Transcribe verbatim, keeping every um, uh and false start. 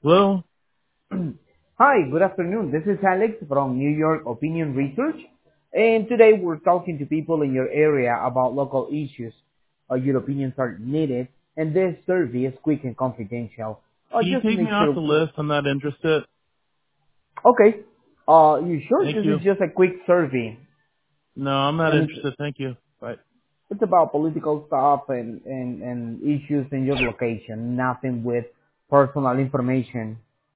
Well, Hi, good afternoon. This is Alex from New York Opinion Research, and today we're talking to people in your area about local issues. Uh, your opinions are needed, and this survey is quick and confidential. Uh, can you just to take make me off sure. the list? I'm not interested. Okay. Uh, you sure Thank this you. is just a quick survey, No, I'm not and it's interested. Thank you. Bye. it's about political stuff and and and issues in your location. Nothing with personal information.